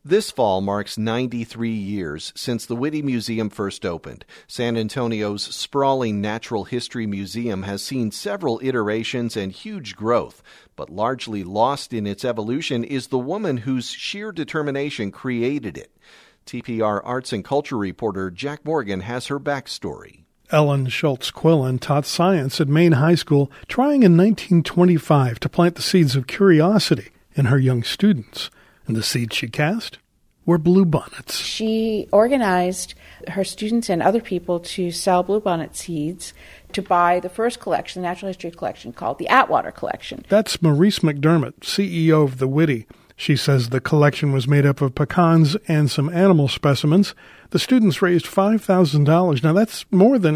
This fall marks 93 years since the Witte Museum first opened. San Antonio's sprawling natural history museum has seen several iterations and huge growth, but largely lost in its evolution is the woman whose sheer determination created it. TPR arts and culture reporter Jack Morgan has her backstory. Ellen Schultz Quillen taught science at Maine High School, trying in 1925 to plant the seeds of curiosity in her young students. And the seeds she cast were bluebonnets. She organized her students and other people to sell bluebonnet seeds to buy the first collection, the natural history collection, called the Atwater Collection. That's Maurice McDermott, CEO of the Witte. She says the collection was made up of pecans and some animal specimens. The students raised $5,000. Now, that's more than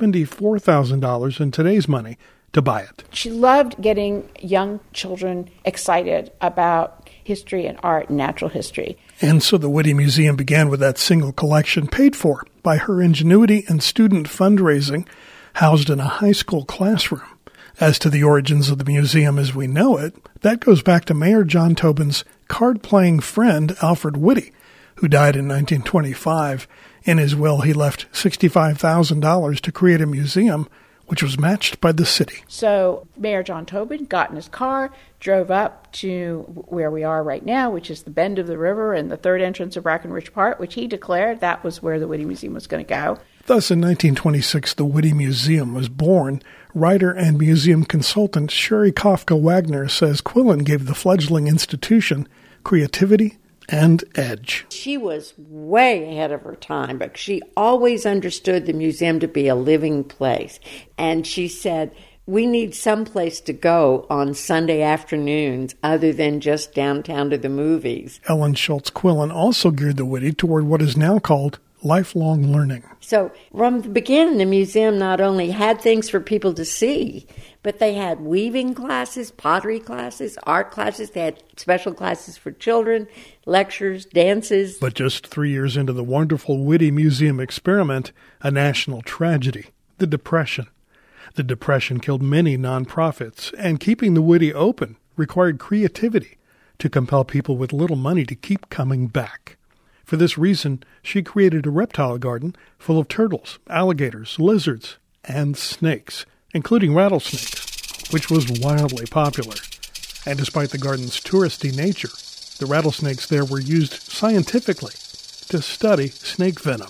$74,000 in today's money to buy it. She loved getting young children excited about history and art and natural history. And so the Witte Museum began with that single collection paid for by her ingenuity and student fundraising, housed in a high school classroom. As to the origins of the museum as we know it, that goes back to Mayor John Tobin's card-playing friend, Alfred Witte, who died in 1925. In his will, he left $65,000 to create a museum, which was matched by the city. So Mayor John Tobin got in his car, drove up to where we are right now, which is the bend of the river and the third entrance of Brackenridge Park, which he declared that was where the Witte Museum was going to go. Thus, in 1926, the Witte Museum was born. Writer and museum consultant Sherry Kafka Wagner says Quillen gave the fledgling institution creativity and edge. She was way ahead of her time, but she always understood the museum to be a living place. And she said, we need some place to go on Sunday afternoons other than just downtown to the movies. Ellen Schultz Quillen also geared the Witte toward what is now called lifelong learning. So from the beginning, the museum not only had things for people to see, but they had weaving classes, pottery classes, art classes. They had special classes for children, lectures, dances. But just 3 years into the wonderful Witte Museum experiment, a national tragedy, the Depression. The Depression killed many nonprofits, and keeping the Witte open required creativity to compel people with little money to keep coming back. For this reason, she created a reptile garden full of turtles, alligators, lizards, and snakes, including rattlesnakes, which was wildly popular. And despite the garden's touristy nature, the rattlesnakes there were used scientifically to study snake venom.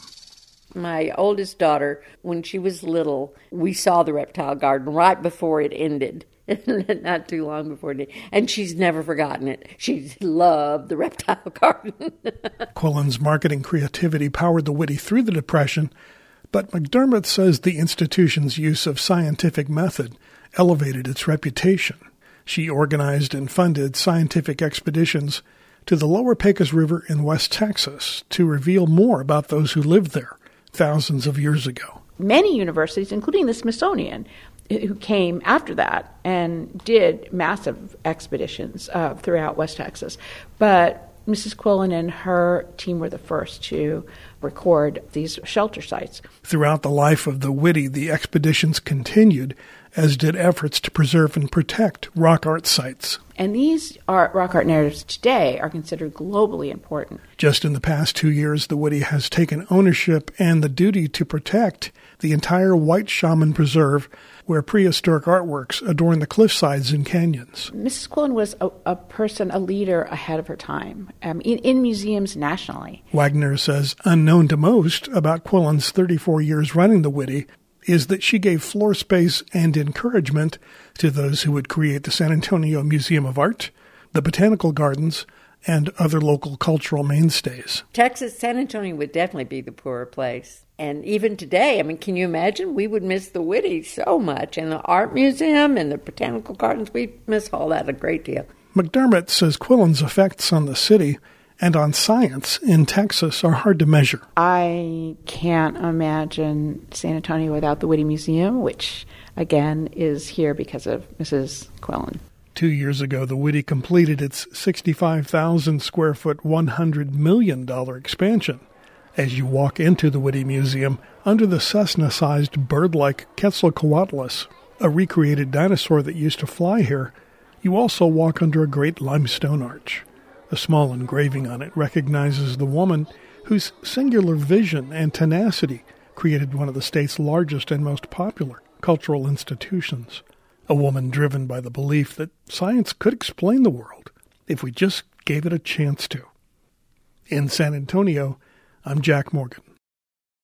My oldest daughter, when she was little, we saw the reptile garden right before it ended. Not too long before it ended. And she's never forgotten it. She loved the reptile garden. Quillen's marketing creativity powered the Witte through the Depression, but McDermott says the institution's use of scientific method elevated its reputation. She organized and funded scientific expeditions to the Lower Pecos River in West Texas to reveal more about those who lived there thousands of years ago. Many universities, including the Smithsonian, who came after that and did massive expeditions throughout West Texas. But Mrs. Quillen and her team were the first to record these shelter sites. Throughout the life of the Witte, the expeditions continued, as did efforts to preserve and protect rock art sites. And these rock art narratives today are considered globally important. Just in the past 2 years, the Witte has taken ownership and the duty to protect the entire White Shaman Preserve, where prehistoric artworks adorn the cliffsides and canyons. Mrs. Quillen was a leader ahead of her time in museums nationally. Wagner says unknown to most about Quillen's 34 years running the Witte is that she gave floor space and encouragement to those who would create the San Antonio Museum of Art, the Botanical Gardens, and other local cultural mainstays. Texas, San Antonio would definitely be the poorer place. And even today, I mean, can you imagine? We would miss the Witte so much. And the art museum and the Botanical Gardens, we miss all that a great deal. McDermott says Quillen's effects on the city and on science in Texas are hard to measure. I can't imagine San Antonio without the Witte Museum, which, again, is here because of Mrs. Quillen. 2 years ago, the Witte completed its 65,000-square-foot, $100 million expansion. As you walk into the Witte Museum, under the Cessna-sized bird-like Quetzalcoatlus, a recreated dinosaur that used to fly here, you also walk under a great limestone arch. A small engraving on it recognizes the woman whose singular vision and tenacity created one of the state's largest and most popular cultural institutions. A woman driven by the belief that science could explain the world if we just gave it a chance to. In San Antonio, I'm Jack Morgan.